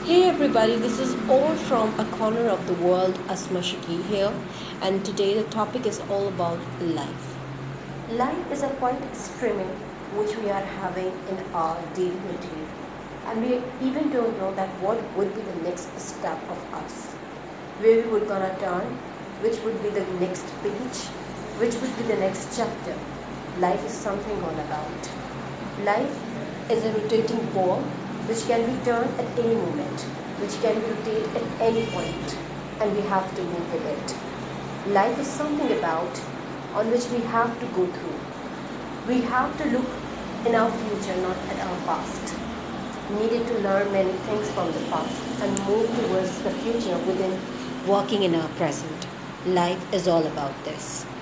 Hey everybody, this is all from a corner of the world, Asma Shaki here, and today the topic is all about life. Life is a quite streaming which we are having in our daily routine, and we even don't know that what would be the next step of us, where we would gonna turn, which would be the next page, which would be the next chapter. Life is something all about. Life is a rotating ball which can be turned at any moment, which can rotate at any point, and we have to move with it. Life is something about on which we have to go through. We have to look in our future, not at our past. Needed to learn many things from the past and move towards the future within working in our present. Life is all about this.